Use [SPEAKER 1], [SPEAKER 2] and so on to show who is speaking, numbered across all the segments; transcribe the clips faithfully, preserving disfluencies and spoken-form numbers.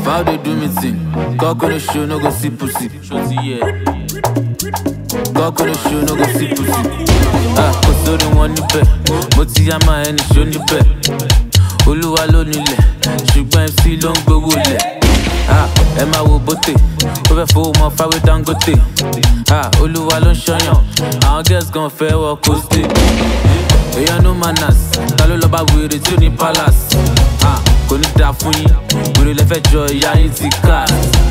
[SPEAKER 1] How they do me thing? Cock on the show, no go see pussy. Cock on the show, no go see pussy. Ah, cause so they want you pay. Motiyama and show you pay. Oluwa lo nile, ṣùgbọ́n M C ló ń gbowó lẹ̀. Ah, ẹ máa wo bóté, ó fẹ́ fowó mọ fáwé Dangote. Ah, Olúwa ló ń ṣọyàn, àwọn girls gan fẹ́ wọ coastal. Èèyàn no manners, ta ló lọ bá wèrè tí ó ní palace. Ah, kò ní dáa fún yín, wèrè lẹ́fẹ̀ẹ́ jọ ìyá yín ti ká.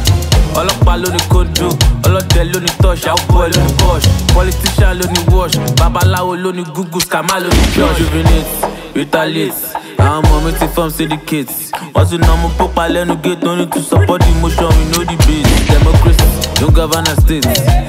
[SPEAKER 1] Ọlọ́pàá ló ní kóńdó, ọlọ́dẹ ló ní touch, àwòbọ̀ ló ní posh, politician ló ní wash, babaláwo ló ní google, scammer ló ní church. Rejuvenate, retaliate, àwọn ọmọ mi ti form syndicate. Wọ́n tún ná mú pópa lẹ́nu gate, no need to support the motion, we know the base. Democracy, no govern a state,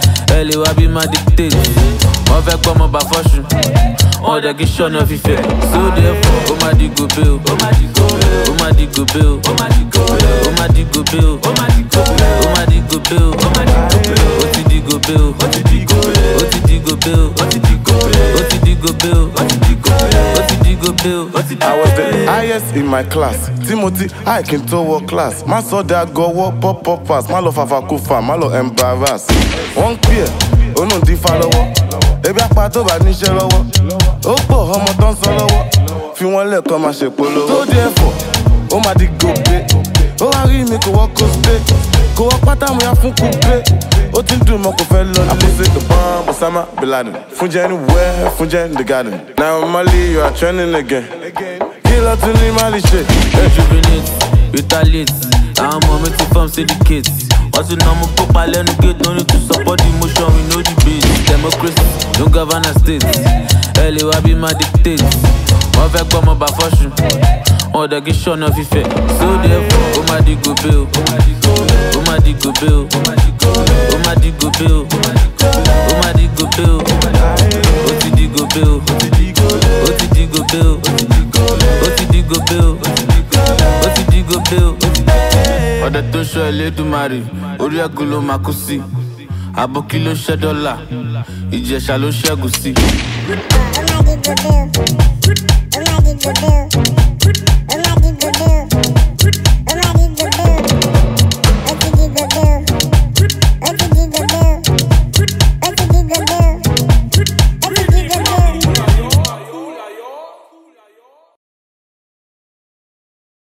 [SPEAKER 1] ẹ lè wá bí máa dictate. Wọ́n fẹ́ gbọ́ ọmọ bá fọ́ṣù, wọ́n dẹ̀ kí ṣọ́nà fífẹ́. So therefore, ó máa di gòbé o, ó máa di gòbé o, ó máa di gòbé o, ó máa di gòbé o, ó máa di gòbé o, ó máa di gòbé o, ó máa di gòbé o, ó máa di gòbé o, ó ti di gòbé o, ó ti di gòbé o, ó ti di gòbé o, ó ti di gòbé o, ó ti di gòbé o, ó ti di gòbé o, ó ti di gòbé o, ó ti di gòbé o.
[SPEAKER 2] I was the highest in my class. Timothy, I can to work class. Man saw that go walk pop pop pass. Man love fafa kufa, man love embarrass. One peer, oh no di follower. Ebi apa tó bá níṣẹ́ lọ́wọ́. Ó pọ̀ ọmọ tó ń sọ lọ́wọ́. Fi wọ́n lẹ̀ kọ́ máa ṣe polówó. So therefore, ó máa di gòbé. Ó wá rí mi kò wọ́ kó spé. Kò wọ́ pátá mo yá fún kúgbé. Ó ti ń dùn mọ́ kò fẹ́ lọ nílé. Àpòsí the bomb Osama Bin Laden. Fúnjẹ anywhere, fúnjẹ in the garden. Now Mali, you are trending again. Kill out to the Mali shit.
[SPEAKER 1] Rejuvenate, retaliate, àwọn ọmọ mi ti form syndicate. Wọ́n tún ná mú pópa lẹ́nu gate, no need to support the motion, we know the base. Democracy, no govern a state, ẹ lè wá bí máa dictate. Wọ́n fẹ́ gbọ́ ọmọ bá fọ́ṣù, wọ́n dẹ̀ kí ṣọ́nà fífẹ́. So therefore, ó máa di gòbé o, ó máa di gòbé o, ó máa di gòbé o, ó máa di gòbé o, ó máa di gòbé o, ó máa di gòbé o, ó ti di gòbé o, ó ti di gòbé o, ó ti di gòbé o, ó ti di gòbé o, ó ti di gòbé o, ó ti di gòbé o. Ọ̀dẹ̀ tó ṣọ́ Elédùmarè, orí ẹ̀gún ló máa kú sí. Àbókí ló ṣẹ́ dọ́là, Ìjẹ̀ṣà ló ṣẹ́gun sí.
[SPEAKER 3] Ó máa di gòbé o, ó máa di gòbé o, ó máa di gòbé o, ó máa di